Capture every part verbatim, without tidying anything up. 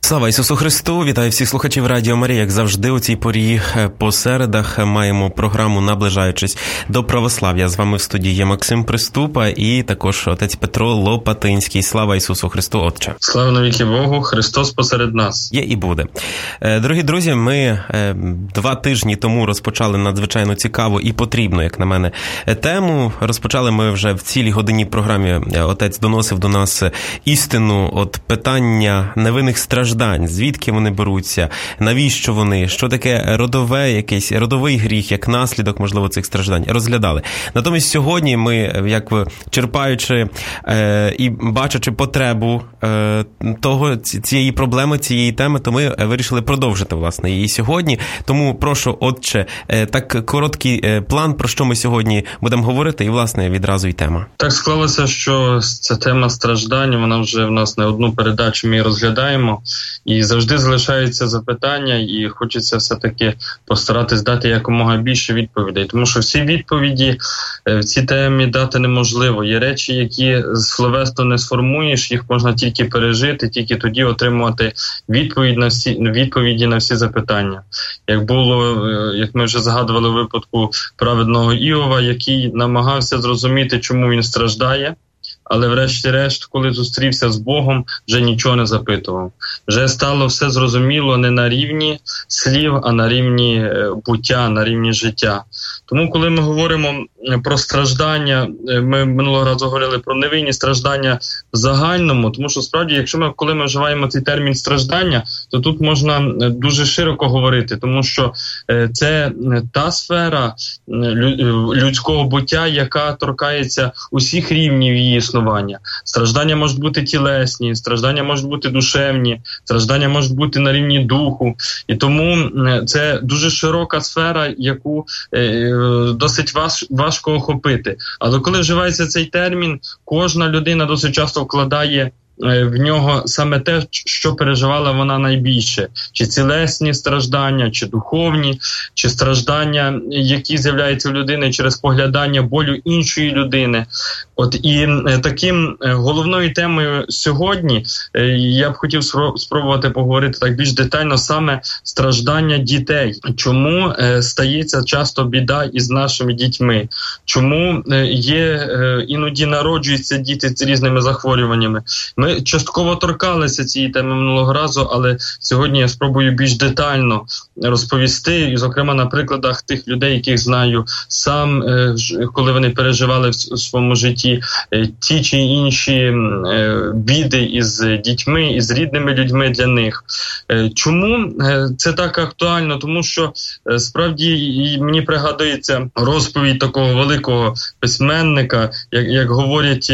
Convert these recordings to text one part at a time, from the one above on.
Слава Ісусу Христу! Вітаю всіх слухачів Радіо Марія. Як завжди, у цій порі по середах маємо програму «Наближаючись до православ'я». З вами в студії є Максим Приступа і також отець Петро Лопатинський. Слава Ісусу Христу, Отче! Слава навіки Богу! Христос посеред нас! Є і буде. Дорогі друзі, ми два тижні тому розпочали надзвичайно цікаву і потрібну, як на мене, тему. Розпочали ми вже в цілій годині програмі. Отець доносив до нас істину от питання невинних страждань. Звідки вони беруться, навіщо вони, що таке родове, якийсь родовий гріх, як наслідок, можливо, цих страждань, розглядали. Натомість сьогодні ми, як черпаючи е, і бачачи потребу е, того, цієї проблеми, цієї теми, то ми вирішили продовжити, власне, її сьогодні. Тому прошу, Отче, е, так короткий е, план, про що ми сьогодні будемо говорити, і, власне, відразу й тема. Так склалося, що ця тема страждань, вона вже в нас не одну передачу ми розглядаємо. І завжди залишаються запитання, і хочеться все-таки постаратись дати якомога більше відповідей. Тому що всі відповіді в цій темі дати неможливо. Є речі, які словесно не сформуєш, їх можна тільки пережити, тільки тоді отримувати відповідь на всі, відповіді на всі запитання. Як було, як ми вже згадували у випадку праведного Іова, який намагався зрозуміти, чому він страждає, але врешті-решт, коли зустрівся з Богом, вже нічого не запитував. Вже стало все зрозуміло не на рівні слів, а на рівні буття, на рівні життя. Тому, коли ми говоримо про страждання, ми минулого разу говорили про невинні страждання в загальному, тому що, справді, якщо ми, коли ми вживаємо цей термін страждання, то тут можна дуже широко говорити, тому що це та сфера людського буття, яка торкається усіх рівнів її існування. Страждання можуть бути тілесні, страждання можуть бути душевні, страждання можуть бути на рівні духу. І тому це дуже широка сфера, яку е, досить важ, важко охопити. Але коли вживається цей термін, кожна людина досить часто вкладає в нього саме те, що переживала вона найбільше. Чи тілесні страждання, чи духовні, чи страждання, які з'являються в людини через поглядання болю іншої людини. От і таким головною темою сьогодні я б хотів спробувати поговорити так більш детально саме страждання дітей. Чому стається часто біда із нашими дітьми? Чому є, іноді народжуються діти з різними захворюваннями? Ми частково торкалися цієї теми минулого разу, але сьогодні я спробую більш детально розповісти, і, зокрема, на прикладах тих людей, яких знаю сам, коли вони переживали в своєму житті ті чи інші біди із дітьми, із рідними людьми для них. Чому це так актуально? Тому що, справді, мені пригадується розповідь такого великого письменника, як, як говорять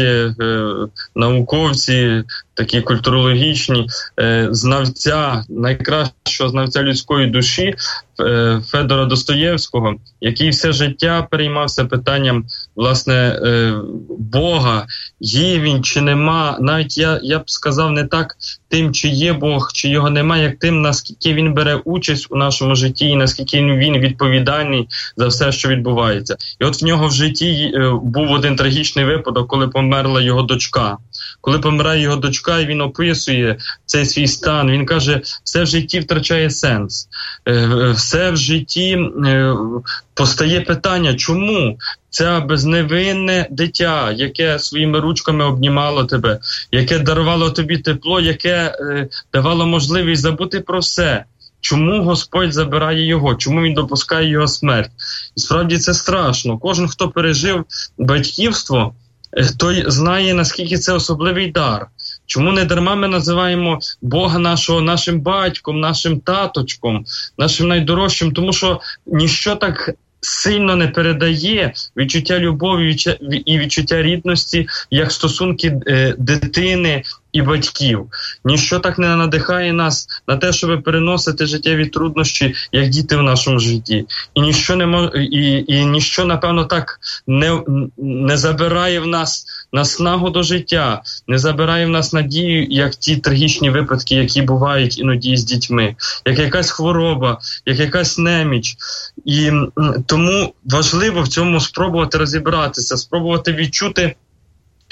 науковці, такі культурологічні, е, знавця, найкращого знавця людської душі е, Федора Достоєвського, який все життя переймався питанням, власне, е, Бога, є він чи нема. Навіть я, я б сказав не так тим, чи є Бог, чи його немає, як тим, наскільки він бере участь у нашому житті і наскільки він відповідальний за все, що відбувається. І от в нього в житті е, був один трагічний випадок, коли померла його дочка. Коли помирає його дочка, і він описує цей свій стан, він каже, все в житті втрачає сенс. Все в житті постає питання, чому це безневинне дитя, яке своїми ручками обнімало тебе, яке дарувало тобі тепло, яке давало можливість забути про все. Чому Господь забирає його? Чому він допускає його смерть? І справді це страшно. Кожен, хто пережив батьківство, той знає, наскільки це особливий дар. Чому не дарма ми називаємо Бога нашого нашим батьком, нашим таточком, нашим найдорожчим? Тому що ніщо так сильно не передає відчуття любові і відчуття рідності, як стосунки е, дитини і батьків. Ніщо так не надихає нас на те, щоб переносити життєві труднощі, як діти в нашому житті. І ніщо, не мож... і, і ніщо напевно, так не, не забирає в нас наснагу до життя, не забирає в нас надію, як ті трагічні випадки, які бувають іноді з дітьми, як якась хвороба, як якась неміч. І тому важливо в цьому спробувати розібратися, спробувати відчути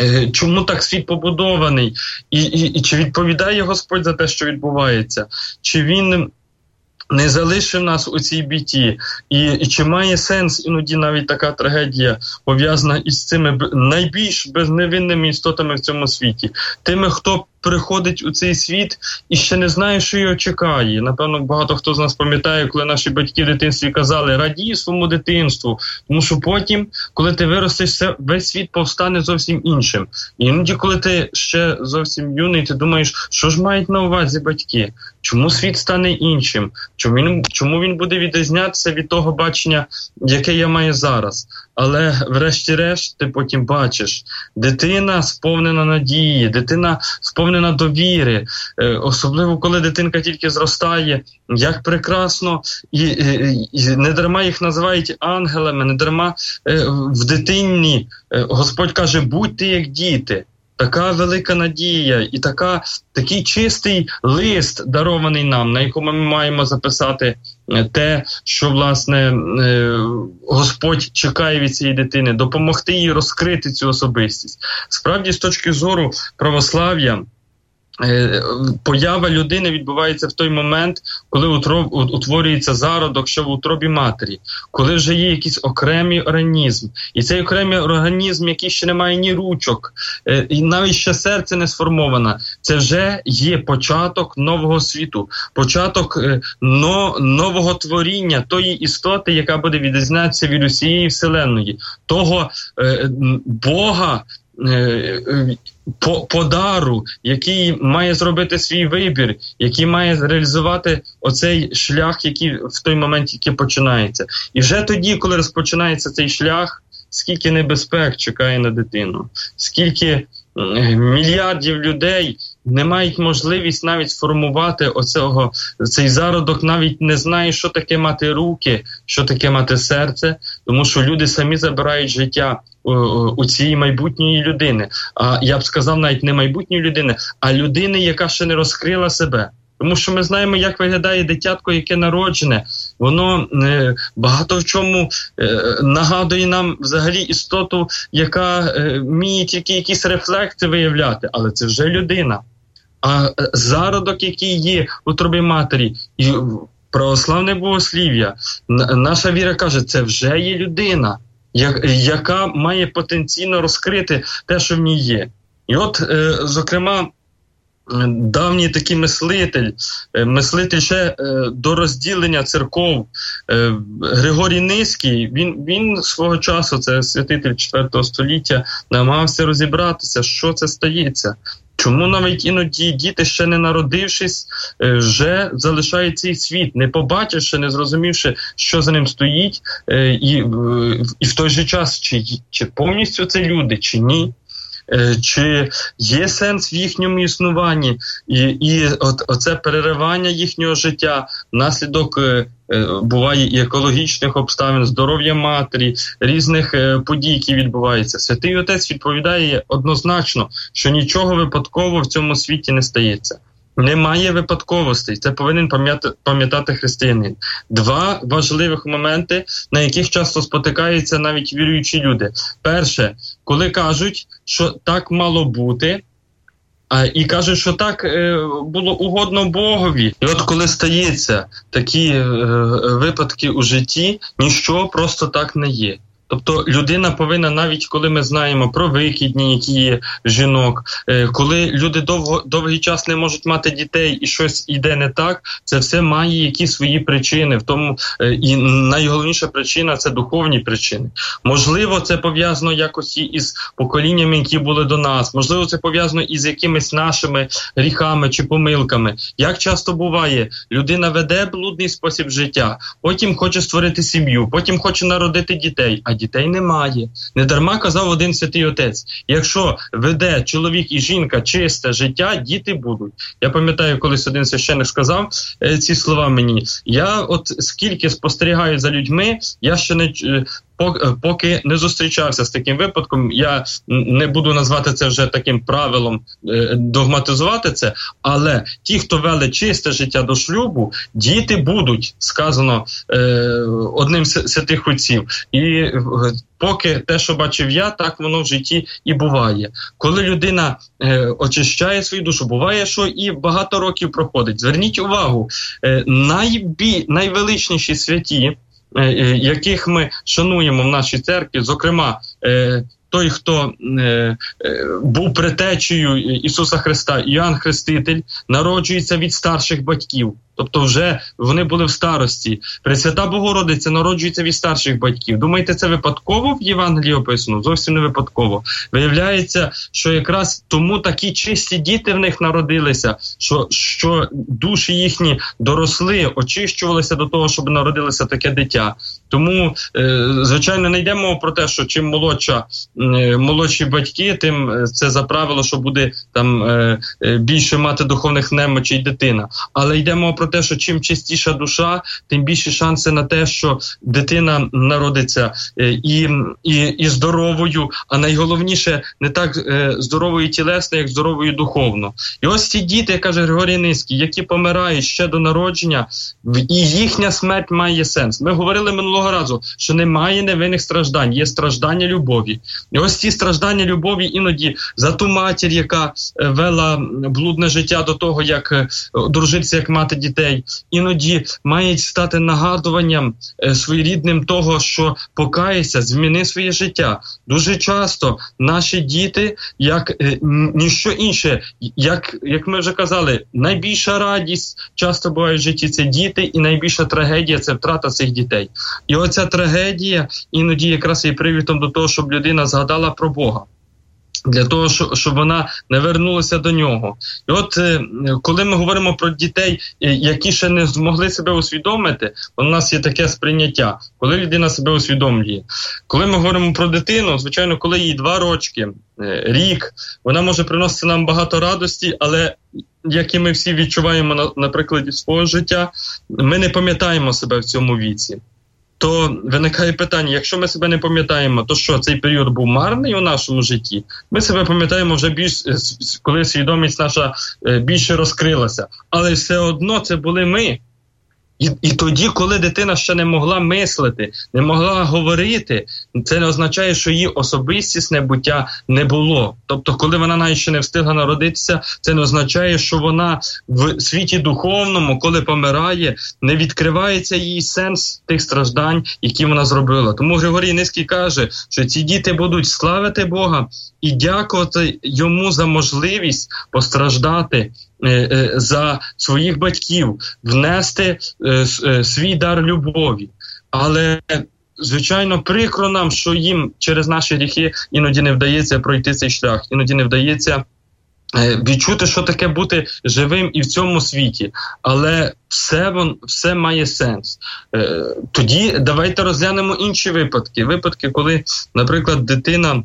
Чому так світ побудований? І, і, і чи відповідає Господь за те, що відбувається? Чи Він не залишив нас у цій біді? І, і чи має сенс іноді навіть така трагедія пов'язана із цими найбільш безневинними істотами в цьому світі? Тими, хто приходить у цей світ і ще не знає, що його чекає. Напевно, багато хто з нас пам'ятає, коли наші батьки в дитинстві казали: радій своєму дитинству, тому що потім, коли ти виростеш, весь світ повстане зовсім іншим. І іноді, коли ти ще зовсім юний, ти думаєш, що ж мають на увазі батьки? Чому світ стане іншим? Чому він, чому він буде відрізнятися від того бачення, яке я маю зараз? Але врешті-решт ти потім бачиш, дитина сповнена надії, дитина сповнена довіри, особливо коли дитинка тільки зростає, як прекрасно, і, і, і не дарма їх називають ангелами, не дарма в дитині Господь каже: будьте як діти. Така велика надія і така, такий чистий лист, дарований нам, на якому ми маємо записати те, що, власне, Господь чекає від цієї дитини, допомогти їй розкрити цю особистість. Справді, з точки зору православ'я, поява людини відбувається в той момент, коли утворюється зародок ще в утробі матері, коли вже є якийсь окремий організм. І цей окремий організм, який ще не має ні ручок, і навіть ще серце не сформовано, це вже є початок нового світу, початок но, нового творіння, тої істоти, яка буде відрізнятися від усієї вселенної, того е, Бога, По, подару, який має зробити свій вибір, який має реалізувати оцей шлях, який в той момент тільки починається. І вже тоді, коли розпочинається цей шлях, скільки небезпек чекає на дитину, скільки мільярдів людей не мають можливість навіть сформувати оцього, цей зародок, навіть не знає, що таке мати руки, що таке мати серце, тому що люди самі забирають життя у, у цієї майбутньої людини. А я б сказав, навіть не майбутньої людини, а людини, яка ще не розкрила себе. Тому що ми знаємо, як виглядає дитятко, яке народжене. Воно е, багато в чому е, нагадує нам взагалі істоту, яка е, вміє тільки якісь рефлекси виявляти, але це вже людина. А зародок, який є в утробі матері, і православне богослів'я, наша віра каже, це вже є людина, яка має потенційно розкрити те, що в ній є. І от, е, зокрема, давній такий мислитель, мислитель ще до розділення церков, Григорій Низький, він, він свого часу, це святитель четвертого століття, намагався розібратися, що це стається. Чому навіть іноді діти, ще не народившись, вже залишають цей світ, не побачивши, не зрозумівши, що за ним стоїть, і, і в той же час, чи, чи повністю це люди, чи ні. Чи є сенс в їхньому існуванні, і, і от, оце переривання їхнього життя внаслідок е, буває і екологічних обставин, здоров'я матері, різних е, подій, які відбуваються. Святий Отець відповідає однозначно, що нічого випадково в цьому світі не стається. Немає випадковостей, це повинен пам'ятати, пам'ятати християнин. Два важливих моменти, на яких часто спотикаються навіть віруючі люди. Перше, коли кажуть, що так мало бути, а, і кажуть, що так е, було угодно Богові. І от коли стається такі е, випадки у житті, ніщо просто так не є. Тобто людина повинна, навіть коли ми знаємо про викидні, які є жінок, коли люди довго, довгий час не можуть мати дітей і щось йде не так, це все має якісь свої причини. В тому, і найголовніша причина – це духовні причини. Можливо, це пов'язано якось із поколіннями, які були до нас. Можливо, це пов'язано із якимись нашими гріхами чи помилками. Як часто буває, людина веде блудний спосіб життя, потім хоче створити сім'ю, потім хоче народити дітей, а дітей немає. Недарма казав один святий отець: якщо веде чоловік і жінка чисте життя, діти будуть. Я пам'ятаю, колись один священник сказав е, ці слова мені. Я от скільки спостерігаю за людьми, я ще не поки не зустрічався з таким випадком, я не буду назвати це вже таким правилом, догматизувати це, але ті, хто вели чисте життя до шлюбу, діти будуть, сказано одним з святих отців. І поки те, що бачив я, так воно в житті і буває. Коли людина е, очищає свою душу, буває, що і багато років проходить. Зверніть увагу, е, найбі, найвеличніші святі, е, е, яких ми шануємо в нашій церкві, зокрема, е, той, хто е, е, був предтечею Ісуса Христа, Іоанн Хреститель, народжується від старших батьків. Тобто вже вони були в старості. Пресвята Богородиця народжується від старших батьків. Думаєте, це випадково в Євангелії описано? Зовсім не випадково. Виявляється, що якраз тому такі чисті діти в них народилися, що, що душі їхні доросли, очищувалися до того, щоб народилося таке дитя. Тому, е, звичайно, не йде мова про те, що чим молодша, е, молодші батьки, тим це за правило, що буде там е, е, більше мати духовних немочей дитина. Але йде мова про те, що чим чистіша душа, тим більші шанси на те, що дитина народиться е, і, і, і здоровою, а найголовніше не так е, здоровою тілесно, як здоровою духовно. І ось ці діти, каже Григорій Низький, які помирають ще до народження, і їхня смерть має сенс. Ми говорили минулого разу, що немає невинних страждань, є страждання любові. І ось ці страждання любові іноді за ту матір, яка вела блудне життя до того, як дружитися, як мати дітей, іноді мають стати нагадуванням своєрідним того, що покаєшся, зміни своє життя. Дуже часто наші діти, як е, ніщо інше, як, як ми вже казали, найбільша радість часто буває в житті – це діти, і найбільша трагедія – це втрата цих дітей. І оця трагедія іноді якраз є привідом до того, щоб людина згадала про Бога. Для того, щоб вона не вернулася до нього. І от коли ми говоримо про дітей, які ще не змогли себе усвідомити, у нас є таке сприйняття, коли людина себе усвідомлює. Коли ми говоримо про дитину, звичайно, коли їй два рочки, рік, вона може приносити нам багато радості, але як і ми всі відчуваємо на, на прикладі свого життя, ми не пам'ятаємо себе в цьому віці. То виникає питання, якщо ми себе не пам'ятаємо, то що, цей період був марний у нашому житті? Ми себе пам'ятаємо вже більш, коли свідомість наша більше розкрилася. Але все одно це були ми. І, і тоді, коли дитина ще не могла мислити, не могла говорити, це не означає, що її особистісне буття не було. Тобто, коли вона навіть ще не встигла народитися, це не означає, що вона в світі духовному, коли помирає, не відкривається їй сенс тих страждань, які вона зробила. Тому Григорій Низький каже, що ці діти будуть славити Бога і дякувати йому за можливість постраждати за своїх батьків, внести свій дар любові. Але, звичайно, прикро нам, що їм через наші гріхи іноді не вдається пройти цей шлях, іноді не вдається відчути, що таке бути живим і в цьому світі. Але все, все має сенс. Тоді давайте розглянемо інші випадки. Випадки, коли, наприклад, дитина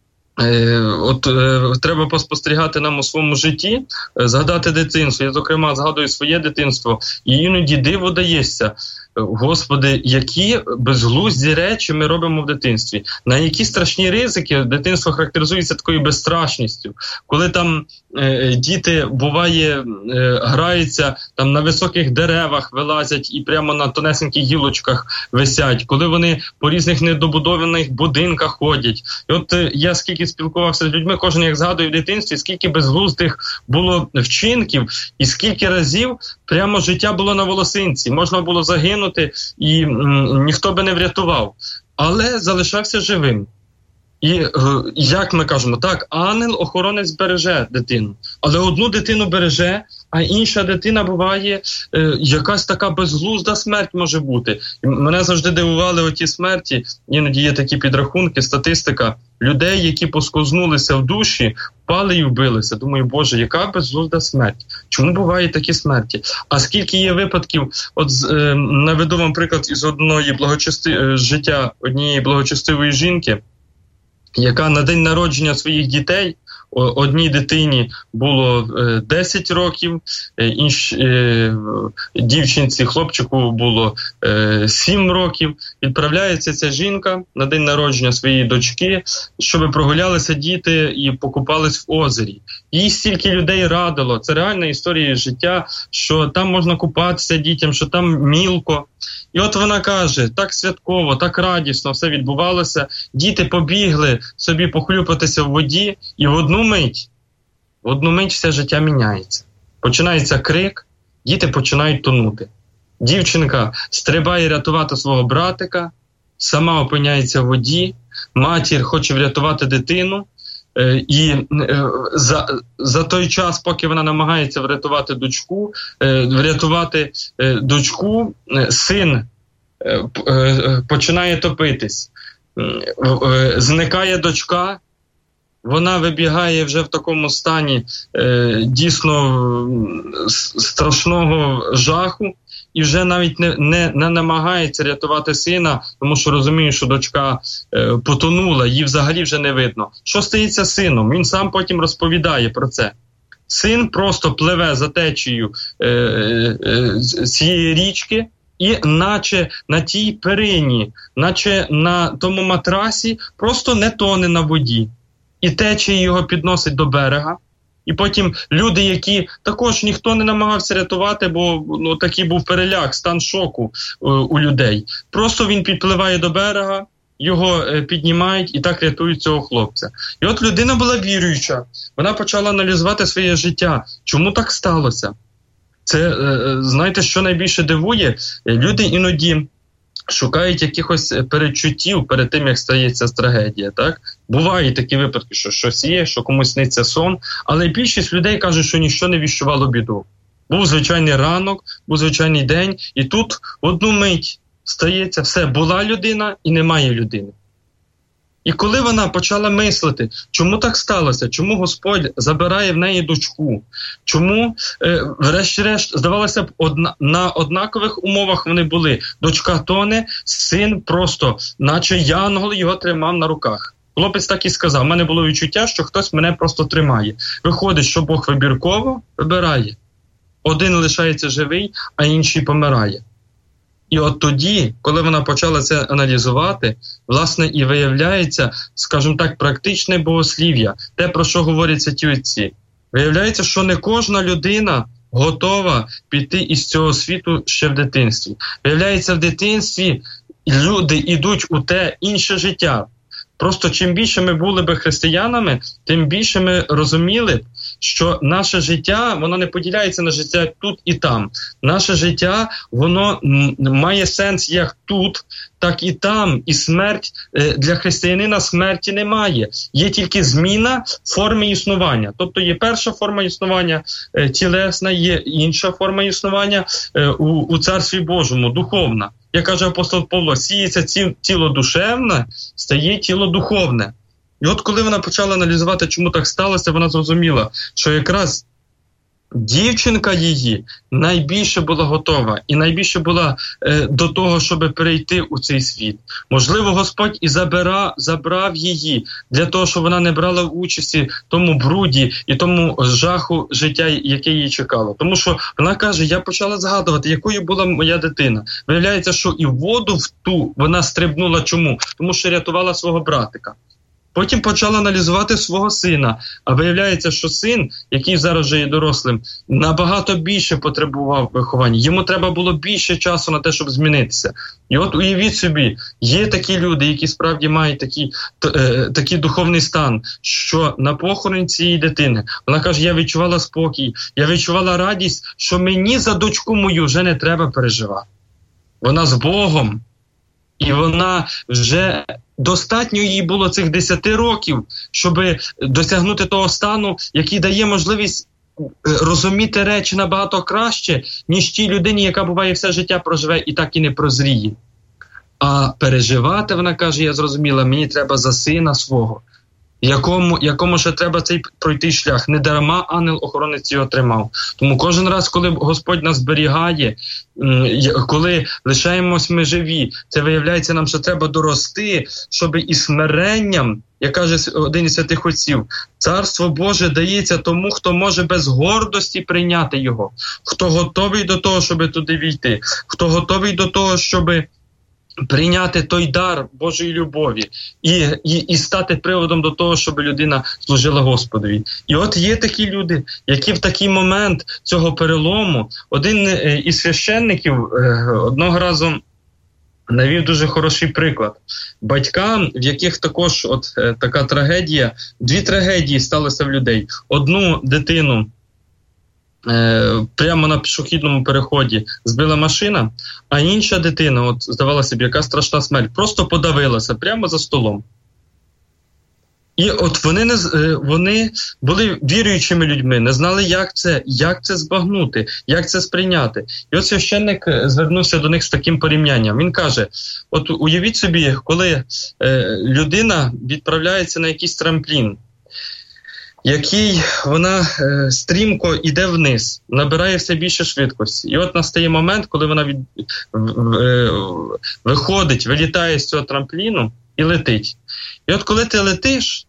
Е, от е, треба поспостерігати нам у своєму житті, е, згадати дитинство. Я, зокрема, згадую своє дитинство, і іноді диво дається. Господи, які безглузді речі ми робимо в дитинстві. На які страшні ризики дитинство характеризується такою безстрашністю. Коли там е, діти, буває, е, граються, там на високих деревах вилазять і прямо на тонесеньких гілочках висять. Коли вони по різних недобудованих будинках ходять. І от е, я скільки спілкувався з людьми, кожен як згадує в дитинстві, скільки безглуздих було вчинків і скільки разів прямо життя було на волосинці. Можна було загинути, і м, ніхто би не врятував, але залишався живим. І, е, як ми кажемо, так, ангел-охоронець береже дитину, але одну дитину береже, а інша дитина буває, е, якась така безглузда смерть може бути. І мене завжди дивували оті смерті, іноді є такі підрахунки, статистика людей, які поскознулися в душі, впали і вбилися. Думаю, Боже, яка безглузда смерть? Чому бувають такі смерті? А скільки є випадків, от е, наведу вам приклад із одної благочести... е, життя однієї благочестивої жінки, яка на день народження своїх дітей одній дитині було десять років, іншій дівчинці, хлопчику було сім років. Відправляється ця жінка на день народження своєї дочки, щоб прогулялися діти і покупались в озері. Їй стільки людей радило. Це реальна історія життя, що там можна купатися дітям, що там мілко. І от вона каже, так святково, так радісно все відбувалося. Діти побігли собі похлюпатися в воді, і в одну мить, в одну мить все життя міняється. Починається крик, діти починають тонути. Дівчинка стрибає рятувати свого братика, сама опиняється в воді, матір хоче врятувати дитину, і за, за той час, поки вона намагається врятувати дочку, врятувати дочку, син починає топитись. Зникає дочка, вона вибігає вже в такому стані дійсно страшного жаху, і вже навіть не, не, не намагається рятувати сина, тому що розуміє, що дочка е, потонула, її взагалі вже не видно. Що стається з сином? Він сам потім розповідає про це. Син просто пливе за течією е, е, цієї річки, і наче на тій перині, наче на тому матрасі, просто не тоне на воді. І течія його підносить до берега. І потім люди, які також ніхто не намагався рятувати, бо ну, такий був переляк, стан шоку е, у людей. Просто він підпливає до берега, його е, піднімають і так рятують цього хлопця. І от людина була віруюча, вона почала аналізувати своє життя. Чому так сталося? Це, е, знаєте, що найбільше дивує? Люди іноді шукають якихось передчуттів перед тим, як стається трагедія, так? Бувають такі випадки, що щось є, що комусь сниться сон, але більшість людей кажуть, що ніщо не віщувало біду. Був звичайний ранок, був звичайний день, і тут одну мить стається все, була людина і немає людини. І коли вона почала мислити, чому так сталося, чому Господь забирає в неї дочку, чому, е, врешті-решт, здавалося б, одна, на однакових умовах вони були. Дочка тоне, син просто, наче янгол, його тримав на руках. Хлопець так і сказав, у мене було відчуття, що хтось мене просто тримає. Виходить, що Бог вибірково вибирає. Один лишається живий, а інший помирає. І от тоді, коли вона почала це аналізувати, власне, і виявляється, скажімо так, практичне богослів'я, те, про що говорять святі отці. Виявляється, що не кожна людина готова піти із цього світу ще в дитинстві. Виявляється, в дитинстві люди йдуть у те інше життя. Просто чим більше ми були би християнами, тим більше ми розуміли, що наше життя, воно не поділяється на життя тут і там. Наше життя, воно має сенс як тут, так і там. І смерть, для християнина смерті немає. Є тільки зміна форми існування. Тобто є перша форма існування тілесна, є інша форма існування у, у Царстві Божому, духовна. Як каже апостол Павло, сіється тіло душевне, стає тіло духовне. І от коли вона почала аналізувати, чому так сталося, вона зрозуміла, що якраз дівчинка її найбільше була готова і найбільше була е, до того, щоб перейти у цей світ. Можливо, Господь і забира, забрав її для того, щоб вона не брала участі в тому бруді і тому жаху життя, яке її чекало. Тому що вона каже, я почала згадувати, якою була моя дитина. Виявляється, що і в воду в ту вона стрибнула. Чому? Тому що рятувала свого братика. Потім почала аналізувати свого сина, а виявляється, що син, який зараз вже є дорослим, набагато більше потребував виховання. Йому треба було більше часу на те, щоб змінитися. І от уявіть собі, є такі люди, які справді мають такий, е, такий духовний стан, що на похорон цієї дитини, вона каже, я відчувала спокій, я відчувала радість, що мені за дочку мою вже не треба переживати. Вона з Богом. І вона вже, достатньо їй було цих десяти років, щоб досягнути того стану, який дає можливість розуміти речі набагато краще, ніж тій людині, яка буває все життя проживе і так і не прозріє. А переживати, вона каже, я зрозуміла, мені треба за сина свого, якому, якому ще треба цей пройти шлях. Не дарма ангел-охоронець його тримав. Тому кожен раз, коли Господь нас зберігає, коли лишаємось ми живі, це виявляється нам, що треба дорости, щоб із смиренням, як каже один із святих отців, Царство Боже дається тому, хто може без гордості прийняти його, хто готовий до того, щоб туди війти, хто готовий до того, щоб прийняти той дар Божої любові і, і, і стати приводом до того, щоб людина служила Господові. І от є такі люди, які в такий момент цього перелому, один із священників одного разу навів дуже хороший приклад. Батькам, в яких також от е, така трагедія, дві трагедії сталися в людей. Одну дитину е, прямо на пішохідному переході збила машина, а інша дитина, от здавалося б, яка страшна смерть, просто подавилася прямо за столом. І от вони, не, вони були віруючими людьми, не знали, як це, як це збагнути, як це сприйняти. І от священник звернувся до них з таким порівнянням. Він каже, от уявіть собі, коли е, людина відправляється на якийсь трамплін, який вона е, стрімко йде вниз, набирає все більше швидкості. І от настає момент, коли вона від, е, виходить, вилітає з цього трампліну, і летить. І от коли ти летиш,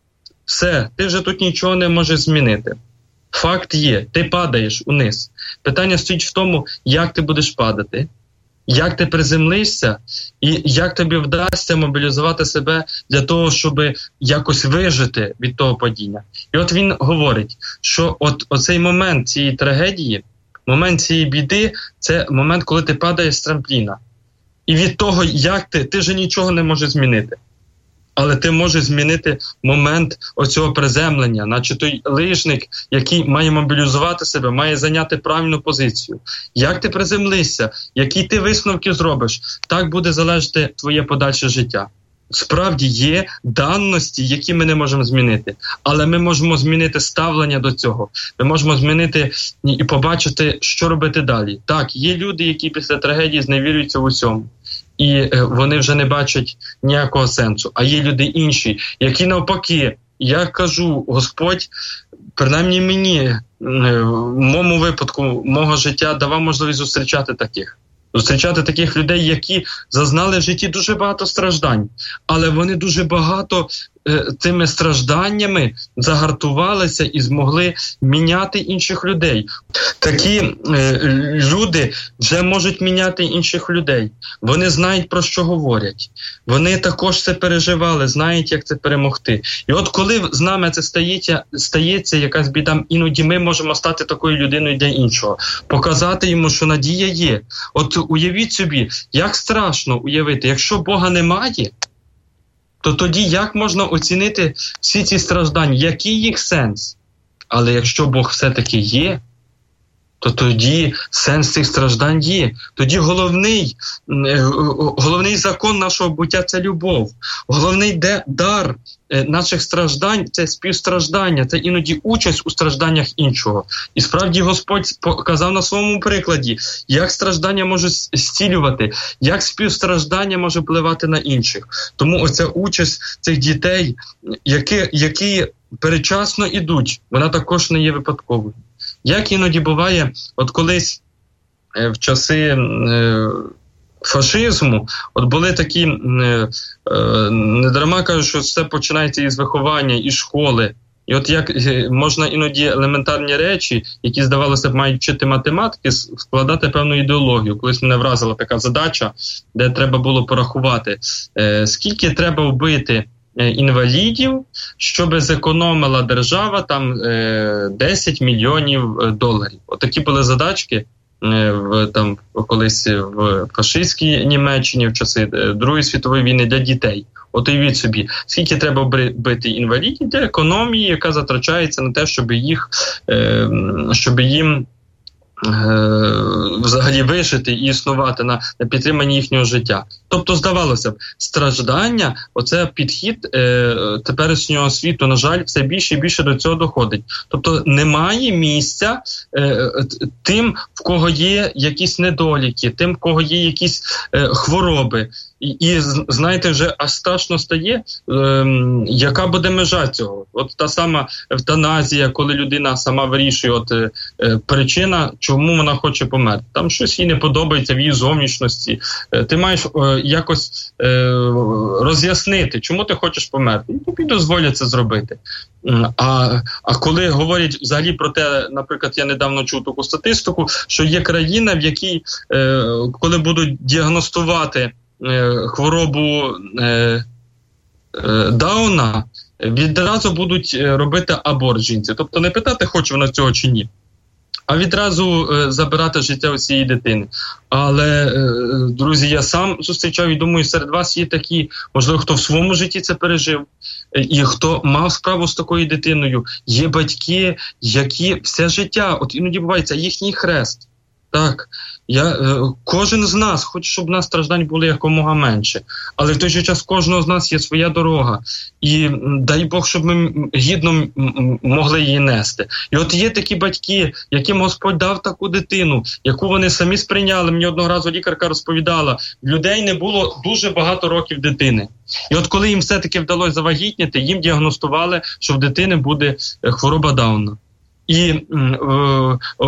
все, ти вже тут нічого не можеш змінити. Факт є, ти падаєш униз. Питання стоїть в тому, як ти будеш падати, як ти приземлишся і як тобі вдасться мобілізувати себе для того, щоб якось вижити від того падіння. І от він говорить, що от оцей момент цієї трагедії, момент цієї біди, це момент, коли ти падаєш з трампліна. І від того, як ти, ти вже нічого не можеш змінити. Але ти можеш змінити момент оцього приземлення, наче той лижник, який має мобілізувати себе, має зайняти правильну позицію. Як ти приземлишся, які ти висновки зробиш, так буде залежати твоє подальше життя. Справді є даності, які ми не можемо змінити, але ми можемо змінити ставлення до цього. Ми можемо змінити і побачити, що робити далі. Так, є люди, які після трагедії зневірюються в усьому, і вони вже не бачать ніякого сенсу. А є люди інші, які навпаки, я кажу, Господь, принаймні мені, в моєму випадку, мого життя давав можливість зустрічати таких. Зустрічати таких людей, які зазнали в житті дуже багато страждань, але вони дуже багато е, цими стражданнями загартувалися і змогли міняти інших людей. Такі е, люди вже можуть міняти інших людей. Вони знають, про що говорять. Вони також це переживали, знають, як це перемогти. І от коли з нами це стається, стається якась біда, іноді ми можемо стати такою людиною для іншого. Показати йому, що надія є. От уявіть собі, як страшно уявити, якщо Бога немає, то тоді як можна оцінити всі ці страждання, який їх сенс? Але якщо Бог все-таки є, то тоді сенс цих страждань є. Тоді головний, головний закон нашого буття – це любов. Головний дар наших страждань – це співстраждання, це іноді участь у стражданнях іншого. І справді Господь показав на своєму прикладі, як страждання можуть зцілювати, як співстраждання може впливати на інших. Тому оця участь цих дітей, які, які передчасно ідуть, вона також не є випадковою. Як іноді буває, от колись е, в часи е, фашизму, от були такі, е, е, не дарма кажуть, що все починається із виховання, із школи. І от як е, можна іноді елементарні речі, які, здавалося б, мають вчити математики, складати певну ідеологію. Колись мене вразила така задача, де треба було порахувати, е, скільки треба вбити інвалідів, щоб зекономила держава там десять мільйонів доларів. Отакі були задачки в там колись в фашистській Німеччині в часи Другої світової війни для дітей. От уявіть собі, скільки треба вбити інвалідів для економії, яка затрачається на те, щоб їх, щоб їм взагалі вижити і існувати на, на підтриманні їхнього життя. Тобто, здавалося б, страждання, оце підхід е, теперішнього світу, на жаль, все більше і більше до цього доходить. Тобто, немає місця е, тим, в кого є якісь недоліки, тим, в кого є якісь е, хвороби. І, і, знаєте, вже аж страшно стає, е, яка буде межа цього. От та сама евтаназія, коли людина сама вирішує, от е, причина, чому вона хоче померти. Там щось їй не подобається в її зовнішності. Е, ти маєш е, е, якось е, роз'яснити, чому ти хочеш померти. І тобі дозволять це зробити. А, а коли говорять взагалі про те, наприклад, я недавно чув таку статистику, що є країна, в якій, е, коли будуть діагностувати е, хворобу е, е, Дауна, відразу будуть робити аборт жінці. Тобто не питати, хоче вона цього чи ні, а відразу е, забирати життя у цієї дитини. Але, е, друзі, я сам зустрічав і думаю, серед вас є такі, можливо, хто в своєму житті це пережив, е, і хто мав справу з такою дитиною. Є батьки, які все життя, от іноді буває, це їхній хрест. Так, я, е, кожен з нас хоче, щоб у нас страждань були якомога менше. Але в той же час кожного з нас є своя дорога. І дай Бог, щоб ми гідно м- могли її нести. І от є такі батьки, яким Господь дав таку дитину, яку вони самі сприйняли. Мені одного разу лікарка розповідала, в людей не було дуже багато років дитини. І от коли їм все-таки вдалося завагітніти, їм діагностували, що в дитини буде хвороба Дауна. І, е, е,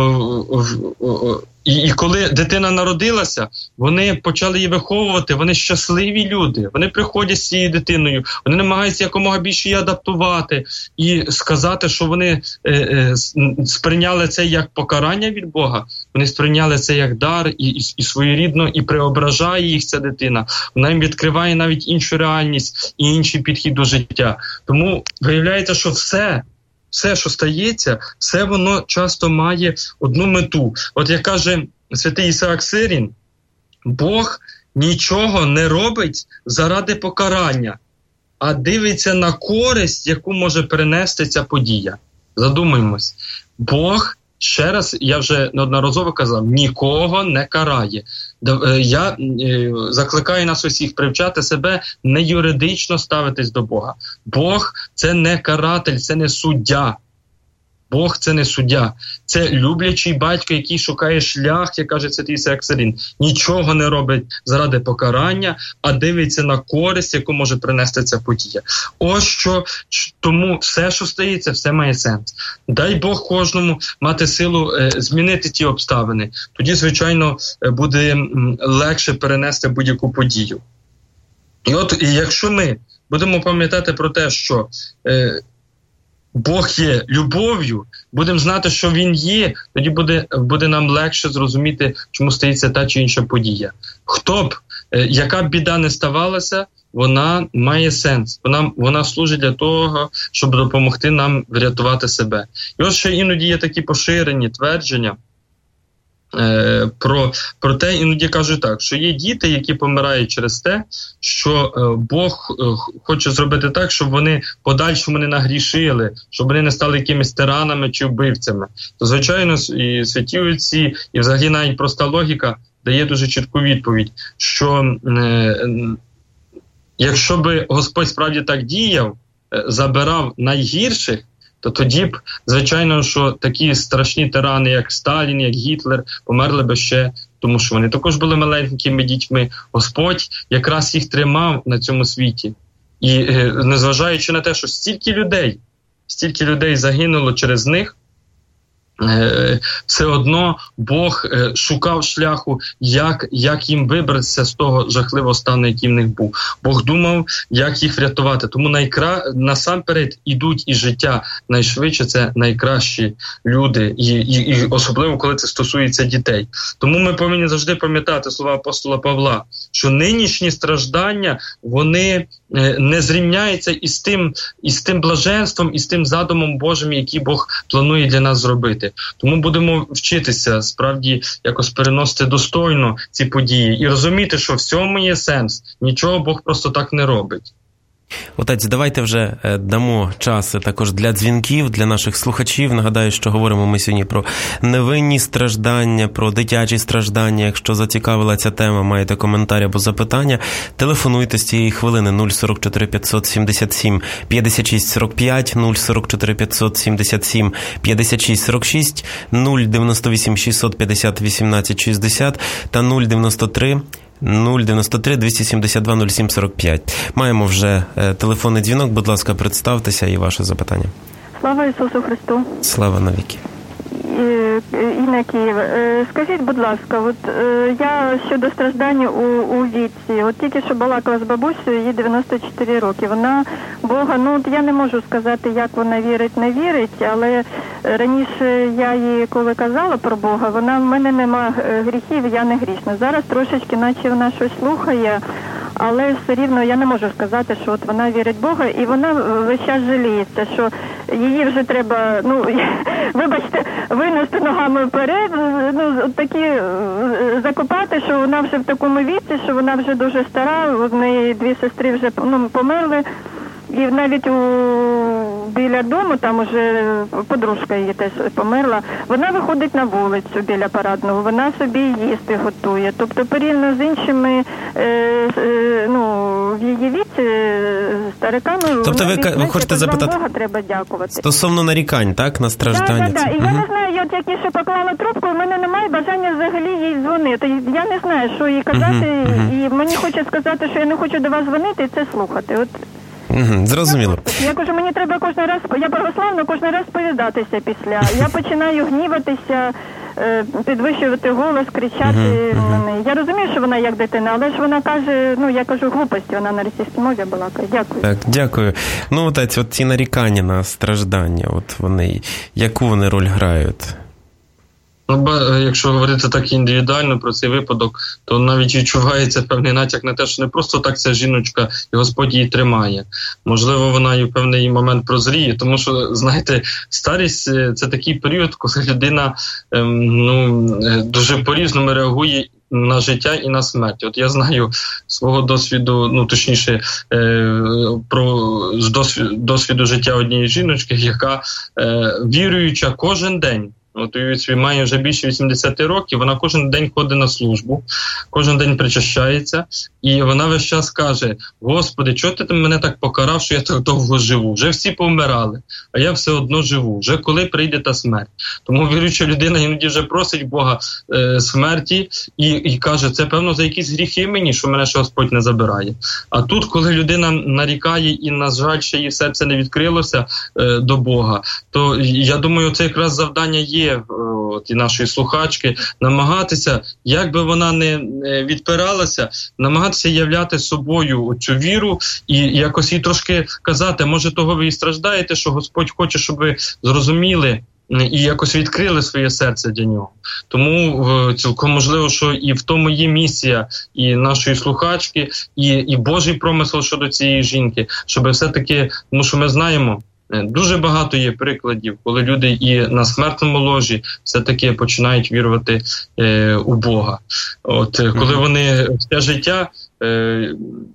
е, і, і коли дитина народилася, вони почали її виховувати, вони щасливі люди, вони приходять з цією дитиною, вони намагаються якомога більше її адаптувати і сказати, що вони е, е, сприйняли це як покарання від Бога, вони сприйняли це як дар і, і, і своєрідно, і преображає їх ця дитина, вона їм відкриває навіть іншу реальність і інший підхід до життя. Тому виявляється, що все, Все, що стається, все воно часто має одну мету. От як каже святий Ісаак Сирін, Бог нічого не робить заради покарання, а дивиться на користь, яку може принести ця подія. Задумаємось. Бог, ще раз, я вже неодноразово казав, нікого не карає. Я закликаю нас усіх привчати себе не юридично ставитись до Бога. Бог – це не каратель, це не суддя. Бог – це не суддя. Це люблячий батько, який шукає шлях, як каже святий Ісаак Сирін. Нічого не робить заради покарання, а дивиться на користь, яку може принести ця подія. Ось що, тому все, що стається, все має сенс. Дай Бог кожному мати силу е, змінити ті обставини. Тоді, звичайно, буде легше перенести будь-яку подію. І от, і якщо ми будемо пам'ятати про те, що е, Бог є любов'ю, будемо знати, що Він є, тоді буде, буде нам легше зрозуміти, чому стається та чи інша подія. Хто б, е, яка б біда не ставалася, вона має сенс. Вона, вона служить для того, щоб допомогти нам врятувати себе. І ось ще іноді є такі поширені твердження, Е, про, про те, іноді кажуть так, що є діти, які помирають через те, що е, Бог е, хоче зробити так, щоб вони подальшому не нагрішили, щоб вони не стали якимись тиранами чи вбивцями. То, звичайно, і святі отці, і взагалі навіть проста логіка дає дуже чітку відповідь, що е, якщо би Господь справді так діяв, е, забирав найгірших, то тоді б, звичайно, що такі страшні тирани, як Сталін, як Гітлер, померли би ще, тому що вони також були маленькими дітьми. Господь якраз їх тримав на цьому світі. І е, незважаючи на те, що стільки людей, стільки людей загинуло через них, е, все одно Бог е, шукав шляху, як, як їм вибратися з того жахливого стану, який в них був. Бог думав, як їх врятувати. Тому найкра... насамперед ідуть із життя найшвидше, це найкращі люди, і, і, і особливо, коли це стосується дітей. Тому ми повинні завжди пам'ятати слова апостола Павла, що нинішні страждання, вони е, не зрівняються із тим, із тим блаженством, із тим задумом Божим, який Бог планує для нас зробити. Тому будемо вчитися, справді, якось переносити достойно ці події і розуміти, що в цьому є сенс. Нічого Бог просто так не робить. Отець, давайте вже дамо час також для дзвінків, для наших слухачів. Нагадаю, що говоримо ми сьогодні про невинні страждання, про дитячі страждання. Якщо зацікавила ця тема, маєте коментар або запитання, телефонуйте з цієї хвилини нуль сорок чотири п'ятсот сімдесят сім п'ятдесят шість сорок п'ять, нуль сорок чотири п'ятсот сімдесят сім п'ятдесят шість сорок шість, нуль дев'яносто вісім шістсот п'ятдесят вісімнадцять шістдесят та нуль дев'яносто три нуль дев'яносто три двісті сімдесят два нуль сім сорок п'ять. Маємо вже е, телефонний дзвінок. Будь ласка, представтеся і ваше запитання. Слава Ісусу Христу. Слава навіки. Інна Київ. Скажіть, будь ласка, от я щодо страждань у, у віці, от тільки що балакала з бабусею, їй дев'яносто чотири роки. Вона Бога, ну от я не можу сказати, як вона вірить, не вірить, але раніше я їй, коли казала про Бога, вона в мене нема гріхів, я не грішна. Зараз трошечки, наче вона щось слухає, але все рівно я не можу сказати, що от вона вірить в Бога, і вона весь час жаліється, що її вже треба, ну, вибачте, винести ногами вперед, ну, такі закопати, що вона вже в такому віці, що вона вже дуже стара, в неї дві сестри вже, ну, померли, і навіть у, біля дому, там уже подружка її теж померла, вона виходить на вулицю біля парадного, вона собі їсти готує. Тобто порівняно з іншими, е, е, ну, в її віці, стариками, тобто ви, ви хочете запитати, Бога треба дякувати. Стосовно нарікань, так, на страждання? Так, так, так. І я не знаю, я от як ще поклала трубку, в мене немає бажання взагалі їй дзвонити. Я не знаю, що їй казати, uh-huh. і мені хочуть сказати, що я не хочу до вас дзвонити і це слухати. От. Угу, зрозуміло. Я, я кажу, мені треба кожен раз, я православна, кожен раз сповідатися після. Я починаю гніватися, підвищувати голос, кричати. Угу, угу. Я розумію, що вона як дитина, але ж вона каже, ну, я кажу глупості, вона на російській мові балакає. Дякую. Так, дякую. Ну, отець, от ці нарікання на страждання, от вони, яку вони роль грають? Ну, якщо говорити так індивідуально про цей випадок, то навіть відчувається певний натяк на те, що не просто так ця жіночка і Господь її тримає. Можливо, вона і в певний момент прозріє, тому що, знаєте, старість – це такий період, коли людина ем, ну, дуже по-різному реагує на життя і на смерть. От я знаю свого досвіду, ну, точніше, е, про з досвіду, досвіду життя однієї жіночки, яка е, віруюча кожен день. От він має вже більше вісімдесят років, вона кожен день ходить на службу, кожен день причащається, і вона весь час каже: Господи, чого ти мене так покарав, що я так довго живу? Вже всі помирали, а я все одно живу. Вже коли прийде та смерть? Тому віруюча людина іноді вже просить Бога е, смерті і, і каже: це певно за якісь гріхи мені, що мене ще Господь не забирає. А тут, коли людина нарікає і, на жаль, ще її серце не відкрилося е, до Бога, то я думаю, це якраз завдання є от, і нашої слухачки, намагатися, як би вона не відпиралася, намагатися являти собою цю віру і якось їй трошки казати: може того ви і страждаєте, що Господь хоче, щоб ви зрозуміли і якось відкрили своє серце для нього. Тому цілком можливо, що і в тому є місія і нашої слухачки, і, і Божий промисел щодо цієї жінки, щоб все-таки, тому що ми знаємо, дуже багато є прикладів, коли люди і на смертному ложі все-таки починають вірувати е, у Бога. От коли вони все життя, е,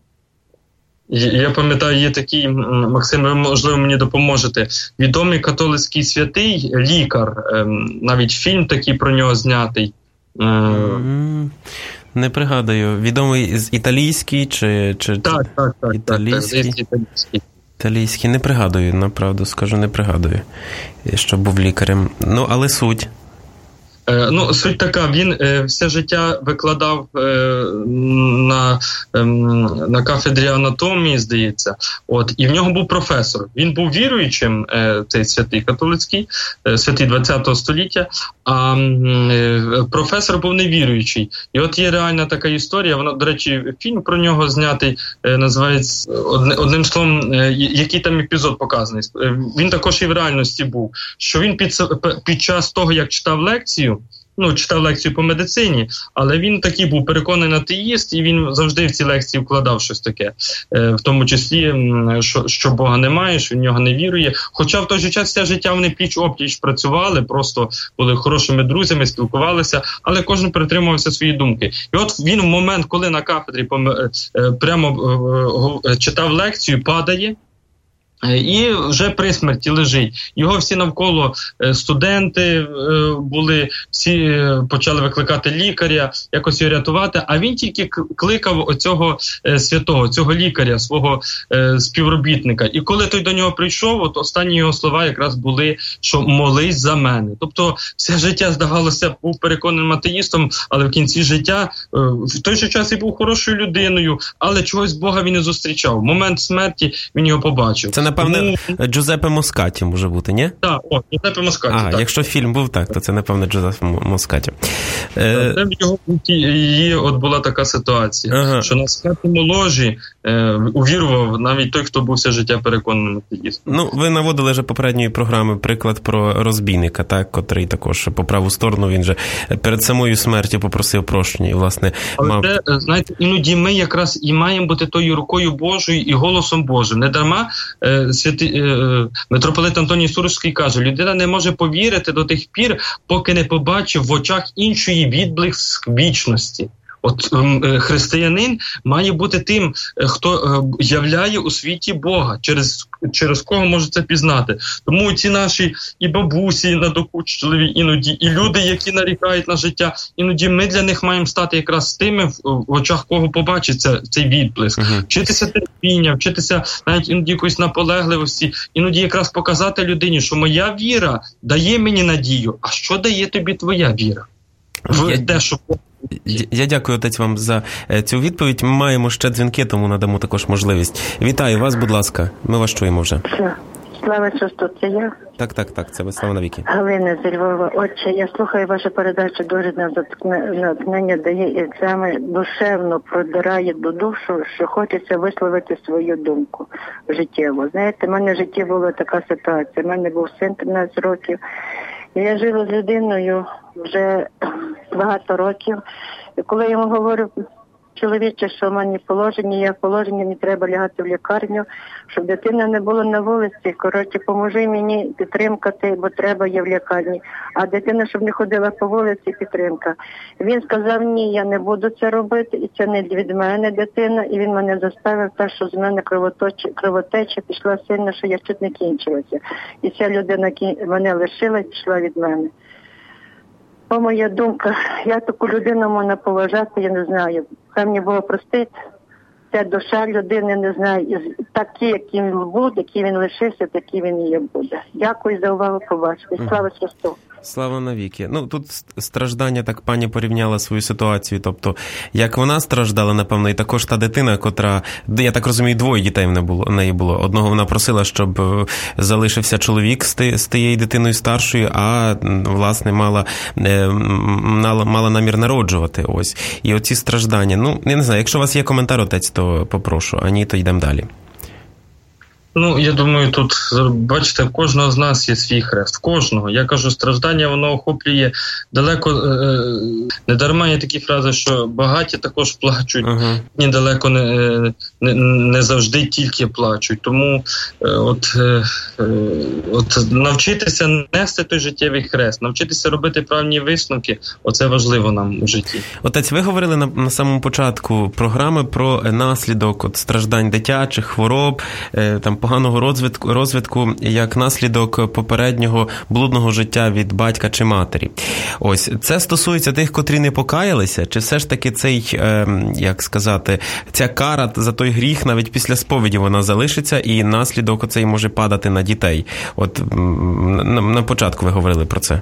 я пам'ятаю, є такий, Максим, ви, можливо, мені допоможете, відомий католицький святий, лікар, е, навіть фільм такий про нього знятий. Е, Не пригадую, відомий з італійський чи, чи так, так, так, італійський? Так, так, італійський. Італійський, не пригадую, направду скажу, не пригадую, що був лікарем. Ну, але суть. Е, ну, суть така, він е, все життя викладав е, на, е, на кафедрі анатомії, здається, от, і в нього був професор. Він був віруючим, е, цей святий католицький, е, святий ХХ століття, а е, професор був невіруючий. І от є реальна така історія, вона, до речі, фільм про нього знятий, е, називається, одне, одним словом, е, який там епізод показаний. Е, він також і в реальності був, що він під, під час того, як читав лекцію, ну, читав лекцію по медицині, але він такий був переконаний атеїст, і він завжди в ці лекції вкладав щось таке, е, в тому числі, що, що Бога немає, що в нього не вірує. Хоча в той же час все життя вони пліч-опліч працювали, просто були хорошими друзями, спілкувалися, але кожен притримувався свої думки. І от він в момент, коли на кафедрі е, прямо е, читав лекцію, падає, і вже при смерті лежить. Його всі навколо студенти були, всі почали викликати лікаря, якось його рятувати, а він тільки кликав оцього святого, цього лікаря, свого співробітника. І коли той до нього прийшов, от останні його слова якраз були, що молись за мене. Тобто все життя, здавалося, був переконаним атеїстом, але в кінці життя в той же час і був хорошою людиною, але чогось Бога він не зустрічав. В момент смерті він його побачив. Це напевне, Тому... Джузеппе Москаті може бути, ні? Так, о, Джузеппе Москаті. А, так. Якщо фільм був так, то це, напевне, Джузеппе Москаті. Е... Це в його її от була така ситуація, ага. що на смертному ложі е, увірував навіть той, хто був все життя переконаним атеїстом. Ну, ви наводили вже попередньої програми приклад про розбійника, так, котрий також по праву сторону, він же перед самою смертю попросив прощення і, власне, Але мав... це, знаєте, іноді ми якраз і маємо бути тою рукою Божою і голосом Божим. Не дарма е, святи, е, митрополит Антоній Сурожський каже, людина не може повірити до тих пір, поки не побачив в очах іншої відблиск вічності. От е, християнин має бути тим, хто е, являє у світі Бога, через, через кого може це пізнати. Тому ці наші і бабусі надокучливі іноді, і люди, які нарікають на життя, іноді ми для них маємо стати якраз тими, в, в очах кого побачиться цей відблиск. Uh-huh. Вчитися терпіння, вчитися навіть іноді якоїсь наполегливості, іноді якраз показати людині, що моя віра дає мені надію, а що дає тобі твоя віра? В Я... те, що... Я дякую, отець, вам за цю відповідь. Ми маємо ще дзвінки, тому надамо також можливість. Вітаю вас, будь ласка. Ми вас чуємо вже. Слава Ісусу, це я? Так, так, так, це ви, слава навіки. Галина зі Львова. Отче, я слухаю вашу передачу, дуже натхнення дає і саме душевно продирає до душу, що хочеться висловити свою думку життєво. Знаєте, в мене в житті була така ситуація. У мене був син тринадцять років. І я жила з людиною вже багато років. І коли я йому говорю, чоловіче, що в мене положення, я в положенні, не треба лягати в лікарню, щоб дитина не була на вулиці. Коротше, поможи мені підтримкати, бо треба є в лікарні. А дитина, щоб не ходила по вулиці, підтримка. Він сказав, ні, я не буду це робити, і це не від мене дитина. І він мене заставив так, що з мене кровотеча, кровотеча пішла сильно, що я чуть не кінчилася. І ця людина мене лишила і пішла від мене. О, моя думка, я таку людину можу поважати, я не знаю. Хай мені Бог простить, ця душа людини, не знаю, і такі, які він був, які він лишився, такі він і буде. Дякую за увагу, побачити. Слава Христу. Слава навіки. Ну, тут страждання, так пані порівняла свою ситуацію, тобто, як вона страждала, напевно, і також та дитина, котра, я так розумію, двоє дітей в неї було. Одного вона просила, щоб залишився чоловік з тією дитиною старшою, а, власне, мала, мала намір народжувати, ось. І оці страждання. Ну, я не знаю, якщо у вас є коментар, отець, то попрошу, а ні, то йдемо далі. Ну, я думаю, тут, бачите, в кожного з нас є свій хрест. В кожного. Я кажу, страждання, воно охоплює далеко, е, не дарма є такі фрази, що багаті також плачуть, uh-huh. ні далеко не, не, не завжди тільки плачуть. Тому е, от, е, от навчитися нести той життєвий хрест, навчитися робити правильні висновки, оце важливо нам у житті. Отець, ви говорили на, на самому початку програми про наслідок от, страждань дитячих, хвороб, е, там, поганого розвитку, розвитку як наслідок попереднього блудного життя від батька чи матері. Ось, це стосується тих, котрі не покаялися, чи все ж таки цей, е, як сказати, ця кара за той гріх навіть після сповіді вона залишиться і наслідок оцей може падати на дітей? От на, на початку ви говорили про це.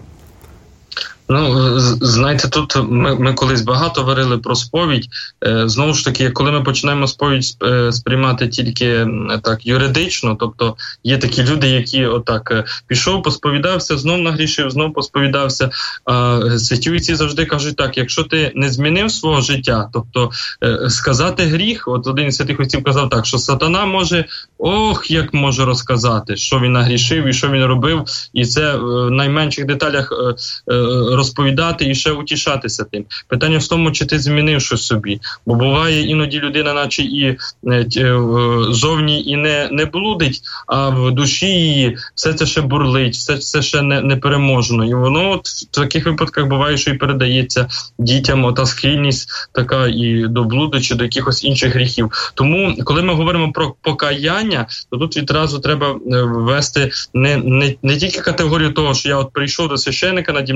Ну, знаєте, тут ми, ми колись багато говорили про сповідь. Е, знову ж таки, коли ми починаємо сповідь сприймати тільки так юридично, тобто є такі люди, які отак пішов, посповідався, знов нагрішив, знов посповідався. А святі отці завжди кажуть так, якщо ти не змінив свого життя, тобто е, сказати гріх, от один із святих отців казав так, що сатана може, ох, як може розказати, що він нагрішив і що він робив, і це в найменших деталях е, е, розповідати і ще утішатися тим. Питання в тому, чи ти змінив щось собі. Бо буває іноді людина наче і зовні і не, не блудить, а в душі її все це ще бурлить, все це ще не, не переможено. І воно от в таких випадках буває, що і передається дітям ота схильність така і до блуду, чи до якихось інших гріхів. Тому, коли ми говоримо про покаяння, то тут відразу треба ввести не, не, не тільки категорію того, що я от прийшов до священика, наді мною розрішив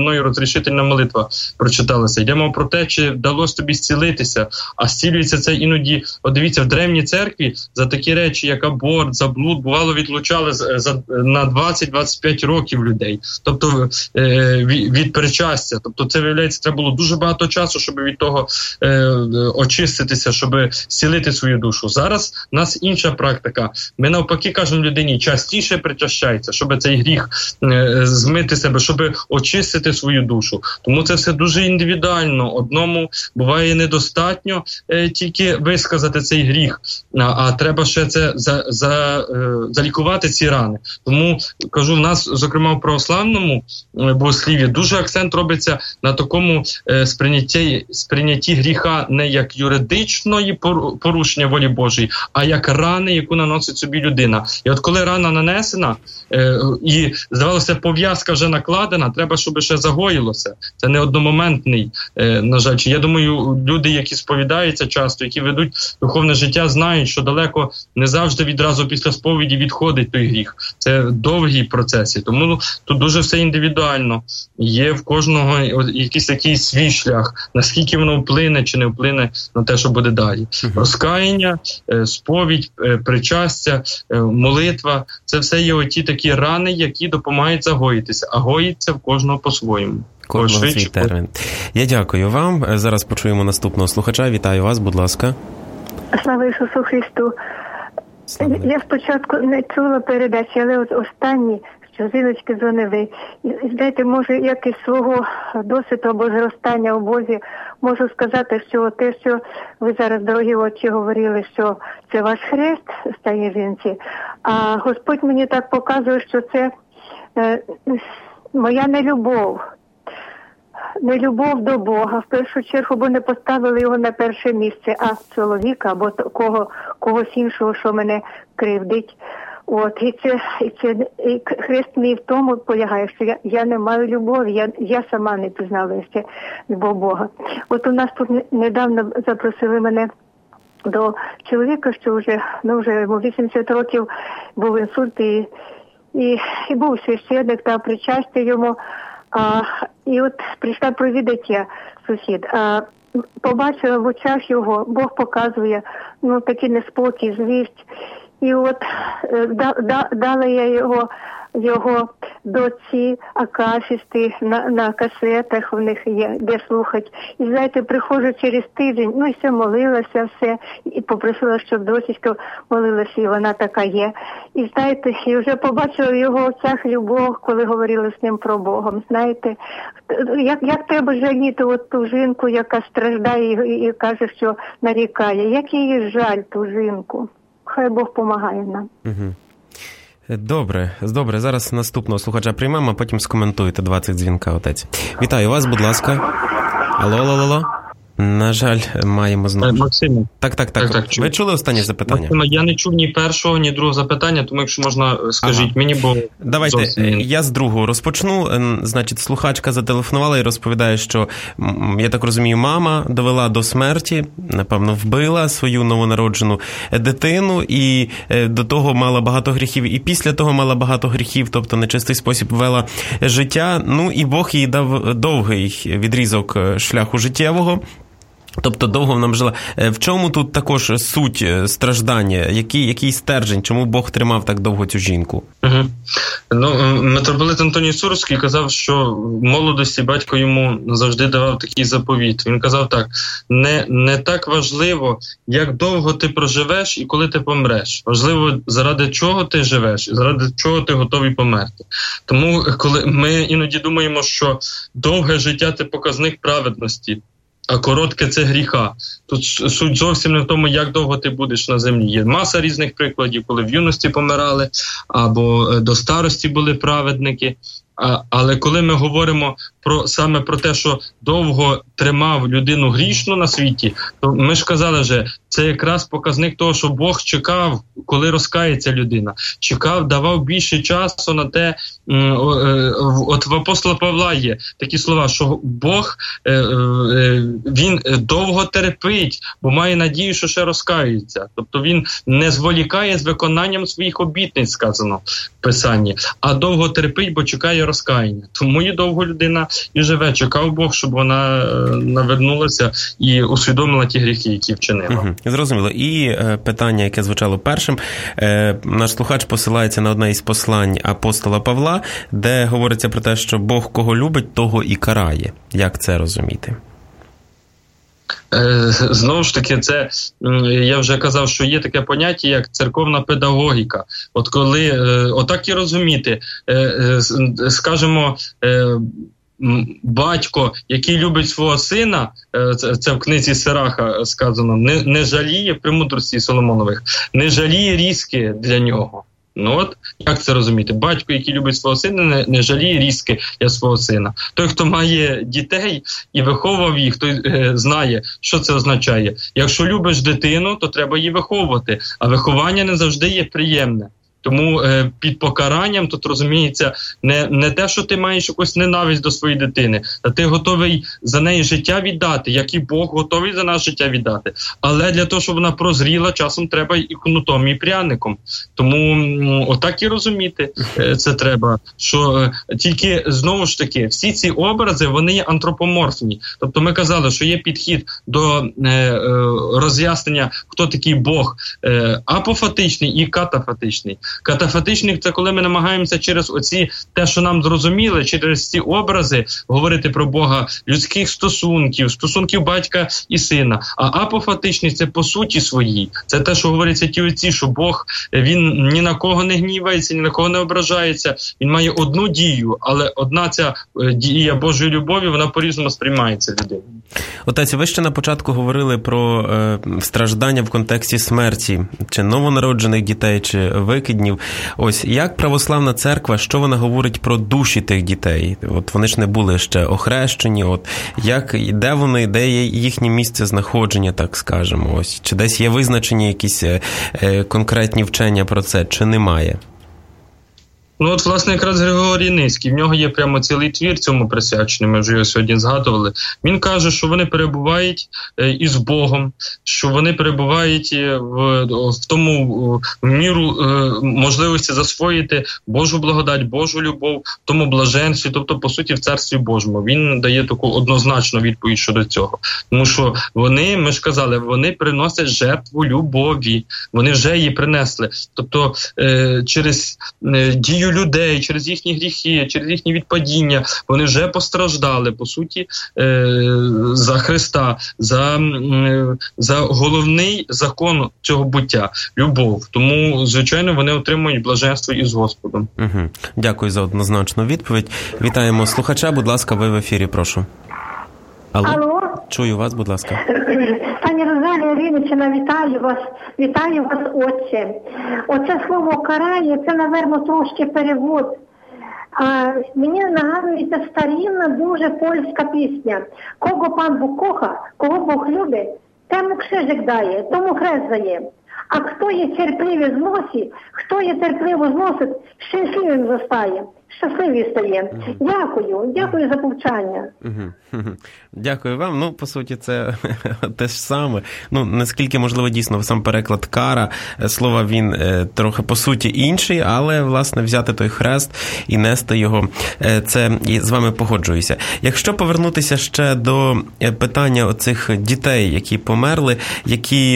утішительна молитва прочиталася. Йдемо про те, чи вдалося тобі зцілитися, а зцілюється це іноді, от дивіться, в древній церкві за такі речі, як аборт, за блуд, бувало відлучали за, на двадцять-двадцять п'ять років людей, тобто е, від, від причастя. Тобто це, виявляється, треба було дуже багато часу, щоб від того е, очиститися, щоб зцілити свою душу. Зараз у нас інша практика. Ми навпаки кажемо людині, частіше причащайся, щоб цей гріх е, змити себе, щоб очистити свою душу. Тому це все дуже індивідуально. Одному буває недостатньо е, тільки висказати цей гріх, а, а треба ще це за, за, е, залікувати ці рани. Тому, кажу, в нас, зокрема, в православному е, богослів'ї дуже акцент робиться на такому е, сприйнятті, сприйнятті гріха не як юридичної порушення волі Божої, а як рани, яку наносить собі людина. І от коли рана нанесена, е, і, здавалося, пов'язка вже накладена, треба, щоб ще загоїлося. Це не одномоментний, е, на жаль. Я думаю, люди, які сповідаються часто, які ведуть духовне життя, знають, що далеко не завжди відразу після сповіді відходить той гріх. Це довгі процеси. Тому ну, тут дуже все індивідуально. Є в кожного якийсь такий свій шлях, наскільки воно вплине чи не вплине на те, що буде далі. Uh-huh. Розкаяння, сповідь, причастя, молитва – це все є оті такі рани, які допомагають загоїтися, а гоїться в кожного по-своєму. Кожного свій термін. Я дякую вам. Зараз почуємо наступного слухача. Вітаю вас, будь ласка. Слава Ісусу Христу. Слава. Я спочатку не чула передачі, але от останні, що жіночки дзвонили. І, знаєте, може, як із свого досвіду або зростання у Бозі, можу сказати, що те, що ви зараз, дорогі отчі, говорили, що це ваш хрест стає жінці, а Господь мені так показує, що це е, моя нелюбов. Не любов до Бога, в першу чергу, бо не поставили його на перше місце, а чоловіка або кого, когось іншого, що мене кривдить. От, і це, і це і хрест мій в тому полягає, що я, я не маю любові, я, я сама не пізнала ще любов Бога. От у нас тут недавно запросили мене до чоловіка, що вже, ну, вже йому вісімдесят років, був інсульт, і, і, і був священник та причастя йому. А, і от прийшла провідати я, сусід, а, побачила в очах його, Бог показує, ну, такий неспокій, злість. І от да, да, дала я його, його доці, акафісти на, на касетах, у них є, де слухати. І, знаєте, приходжу через тиждень, ну, і все молилася, все, і попросила, щоб дочечка молилася, і вона така є. І, знаєте, і вже побачила в його очах любов, коли говорили з ним про Богом. Знаєте, як, як треба жаліти от ту жінку, яка страждає і, і каже, що нарікає. Як її жаль, ту жінку. Хай Бог помагає нам. Угу. Добре, добре. Зараз наступного слухача приймемо, а потім скоментуєте двадцять дзвінка, отець. Вітаю вас, будь ласка. Алло, алло, алло. На жаль, маємо знову. Максиме. Так, так, так. так, так. Ви чули останнє запитання? Максиме, я не чув ні першого, ні другого запитання, тому якщо можна, скажіть ага. мені, бо... Давайте, зовсім... я з другого розпочну. Значить, слухачка зателефонувала і розповідає, що, я так розумію, мама довела до смерті, напевно, вбила свою новонароджену дитину, і до того мала багато гріхів, і після того мала багато гріхів, тобто нечистий спосіб вела життя. Ну, і Бог їй дав довгий відрізок шляху життєвого. Тобто довго вона жила. В чому тут також суть страждання? Який, який стержень? Чому Бог тримав так довго цю жінку? Угу. Ну, митрополит Антоній Сурський казав, що в молодості батько йому завжди давав такий заповіт. Він казав так, не, не так важливо, як довго ти проживеш і коли ти помреш. Важливо, заради чого ти живеш, заради чого ти готовий померти. Тому, коли ми іноді думаємо, що довге життя – це показник праведності, а коротке – це гріха. Тут суть зовсім не в тому, як довго ти будеш на землі. Є маса різних прикладів, коли в юності помирали, або до старості були праведники. А, але коли ми говоримо про саме про те, що довго тримав людину грішну на світі, то ми ж казали вже, це якраз показник того, що Бог чекав, коли розкається людина. Чекав, давав більше часу на те, от в апостола Павла є такі слова, що Бог, він довго терпить, бо має надію, що ще розкаюється. Тобто він не зволікає з виконанням своїх обітниць, сказано в Писанні, а довго терпить, бо чекає розкаяння. Тому і довго людина і живе. Чекав Бог, щоб вона навернулася і усвідомила ті гріхи, які вчинила. Угу. Зрозуміло. І е, питання, яке звучало першим, е, наш слухач посилається на одне із послань апостола Павла, де говориться про те, що Бог кого любить, того і карає. Як це розуміти? Знову ж таки, це, я вже казав, що є таке поняття, як церковна педагогіка. От коли, отак і розуміти, скажімо, батько, який любить свого сина, це в книзі Сираха сказано, не, не жаліє премудрості Соломонових, не жаліє різки для нього. Ну от, як це розуміти? Батько, який любить свого сина, не, не жаліє різки для свого сина. Той, хто має дітей і виховував їх, той е, знає, що це означає. Якщо любиш дитину, то треба її виховувати, а виховання не завжди є приємне. Тому е, під покаранням тут розуміється не, не те, що ти маєш якусь ненависть до своєї дитини, а ти готовий за неї життя віддати, як і Бог готовий за нас життя віддати. Але для того, щоб вона прозріла, часом треба і кнутом, і пряником. Тому м, отак і розуміти е, це треба. Що е, тільки, знову ж таки, всі ці образи, вони є антропоморфні. Тобто ми казали, що є підхід до е, е, роз'яснення, хто такий Бог, е, апофатичний і катафатичний. Катафатичний – це коли ми намагаємося через оці, те, що нам зрозуміли, через ці образи говорити про Бога людських стосунків, стосунків батька і сина. А апофатичний – це по суті своїй. Це те, що говориться ті отці, що Бог, він ні на кого не гнівається, ні на кого не ображається. Він має одну дію, але одна ця дія Божої любові, вона по-різному сприймається людиною. Отець, ви ще на початку говорили про е, страждання в контексті смерті, чи новонароджених дітей, чи викиднів. Ось, як православна церква, що вона говорить про душі тих дітей? От вони ж не були ще охрещені, от, як, де вони, де є їхнє місце знаходження, так скажемо, ось, чи десь є визначені якісь е, е, конкретні вчення про це, чи немає? Ну от, власне, якраз Григорій Низький, в нього є прямо цілий твір цьому присвячений, ми вже його сьогодні згадували. Він каже, що вони перебувають е, із Богом, що вони перебувають в, в тому в міру е, можливості засвоїти Божу благодать, Божу любов, в тому блаженстві, тобто, по суті, в Царстві Божому. Він дає таку однозначну відповідь щодо цього. Тому що вони, ми ж казали, вони приносять жертву любові, вони вже її принесли. Тобто, е, через е, дію людей, через їхні гріхи, через їхні відпадіння, вони вже постраждали, по суті, за Христа, за, за головний закон цього буття – любов. Тому, звичайно, вони отримують блаженство із Господом. Угу. Дякую за однозначну відповідь. Вітаємо слухача, будь ласка, ви в ефірі, прошу. Алло? Алло? Чую вас, будь ласка. Пані Розалія Вінниччина, вітаю вас. Вітаю вас, отче. Оце слово «карає» – це, напевно, трошки перевод. А мені нагадується старинна, дуже польська пісня. «Кого пан Бог коха, кого Бог любить, тому крижик дає, тому хрест дає. А хто є терпливий зносить, хто є терпливо зносить, щасливим зостає». Щасливі стає. Дякую. Дякую за повчання. Дякую вам. Ну, по суті, це те ж саме. Ну, наскільки, можливо, дійсно, сам переклад «кара», слова він трохи, по суті, інший, але, власне, взяти той хрест і нести його, це і з вами погоджуюся. Якщо повернутися ще до питання оцих дітей, які померли, які,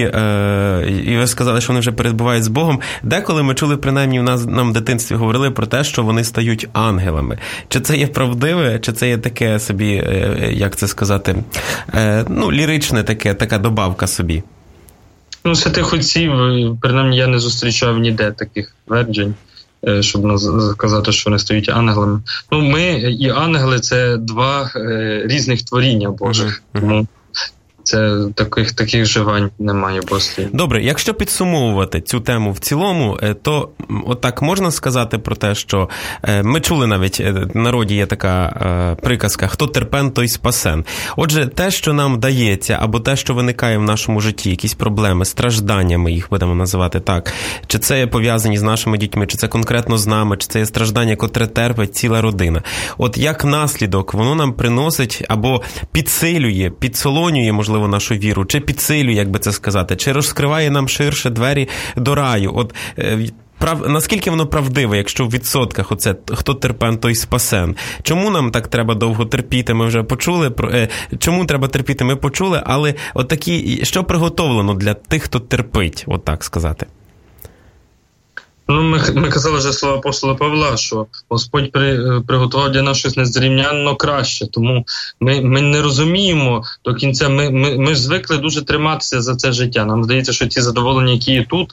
і ви сказали, що вони вже перебувають з Богом, деколи ми чули, принаймні, в нас, нам в дитинстві говорили про те, що вони стають ангелами. Чи це є правдиве, чи це є таке собі, як це сказати, ну, ліричне таке, така добавка собі? Ну, святих отців, принаймні, я не зустрічав ніде таких тверджень, щоб сказати, що вони стають ангелами. Ну, ми і ангели – це два різних творіння Божих. Uh-huh. Тому це таких, таких вживань немає постійно. Добре, якщо підсумовувати цю тему в цілому, то отак можна сказати про те, що ми чули навіть, в народі є така приказка «хто терпен, той спасен». Отже, те, що нам дається, або те, що виникає в нашому житті, якісь проблеми, страждання, ми їх будемо називати так, чи це пов'язані з нашими дітьми, чи це конкретно з нами, чи це є страждання, котре терпить ціла родина. От як наслідок воно нам приносить або підсилює, підсолонює, можливо, нашу віру, чи підсилює, як би це сказати, чи розкриває нам ширше двері до раю. От прав... наскільки воно правдиве, якщо в відсотках оце хто терпен, той спасен. Чому нам так треба довго терпіти? Ми вже почули. Про... Чому треба терпіти? Ми почули, але от такі, що приготовлено для тих, хто терпить, от так сказати? Ну, ми, ми казали вже слова апостола Павла, що Господь при, приготував для нас щось незрівнянно краще, тому ми, ми не розуміємо до кінця, ми, ми, ми ж звикли дуже триматися за це життя. Нам здається, що ті задоволення, які є тут,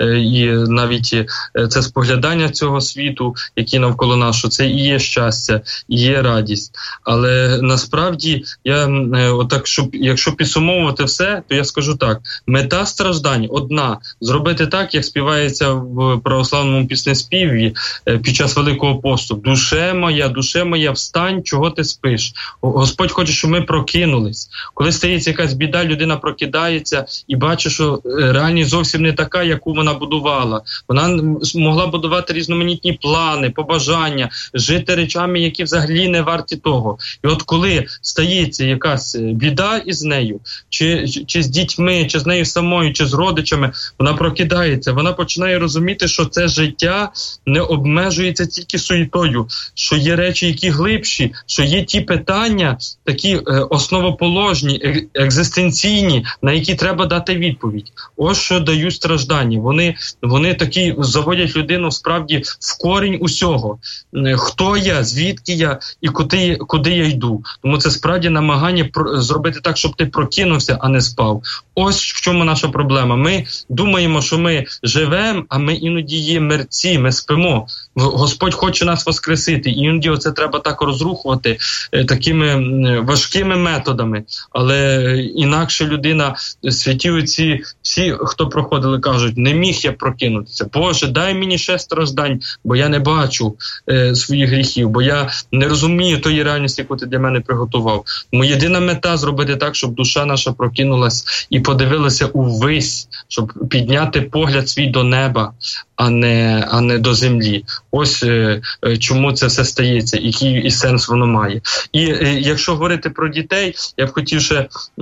і навіть це споглядання цього світу, які навколо нас, що це і є щастя, і є радість. Але насправді, я отак, щоб, якщо підсумовувати все, то я скажу так, мета страждань одна, зробити так, як співається в православному піснеспіві під час Великого посту. Душе моя, душе моя, встань, чого ти спиш? Господь хоче, щоб ми прокинулись. Коли стається якась біда, людина прокидається і бачить, що реальність зовсім не така, яку вона будувала. Вона могла будувати різноманітні плани, побажання, жити речами, які взагалі не варті того. І от коли стається якась біда із нею, чи, чи з дітьми, чи з нею самою, чи з родичами, вона прокидається, вона починає розуміти, що це життя не обмежується тільки суєтою, що є речі, які глибші, що є ті питання, такі е, основоположні, е, екзистенційні, на які треба дати відповідь. Ось що дають страждання. Вони, вони такі заводять людину справді в корінь усього. Е, хто я, звідки я і куди, куди я йду. Тому це справді намагання про, зробити так, щоб ти прокинувся, а не спав. Ось в чому наша проблема. Ми думаємо, що ми живемо, а ми іноді є мерці, ми спимо. Господь хоче нас воскресити. І іноді це треба так розрухувати е, такими важкими методами. Але інакше людина, святі отці, всі, хто проходили, кажуть, не міг я прокинутися. Боже, дай мені ще страждань, бо я не бачу е, своїх гріхів, бо я не розумію тої реальності, яку ти для мене приготував. Тому єдина мета зробити так, щоб душа наша прокинулась і подивилася увесь, щоб підняти погляд свій до неба, а не, а не до землі. Ось е, чому це все стається, який і сенс воно має. І е, якщо говорити про дітей, я б хотів ще е,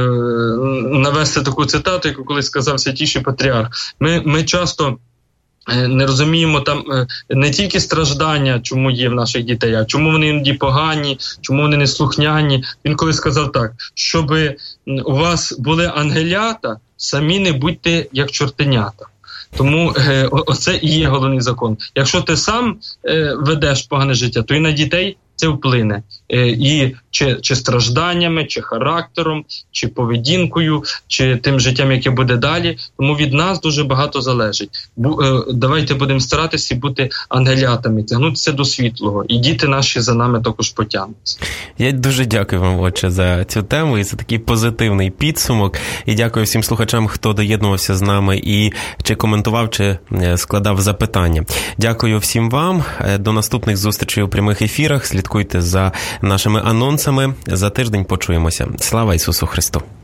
навести таку цитату, яку колись сказав Святіший Патріарх. Ми, ми часто не розуміємо там не тільки страждання, чому є в наших дітей, а чому вони іноді погані, чому вони неслухняні. Він колись сказав так, щоб у вас були ангелята, самі не будьте як чортенята. Тому е, оце і є головний закон. Якщо ти сам е, ведеш погане життя, то і на дітей це вплине. Е, і чи, чи стражданнями, чи характером, чи поведінкою, чи тим життям, яке буде далі. Тому від нас дуже багато залежить. Бу, е, давайте будемо старатися бути ангелятами, тягнутися до світлого. І діти наші за нами також потягнуться. Я дуже дякую вам, отче, за цю тему і за такий позитивний підсумок. І дякую всім слухачам, хто доєднувався з нами і чи коментував, чи складав запитання. Дякую всім вам. До наступних зустрічей у прямих ефірах. Слідкуйте за нашими анонсами. За тиждень почуємося. Слава Ісусу Христу!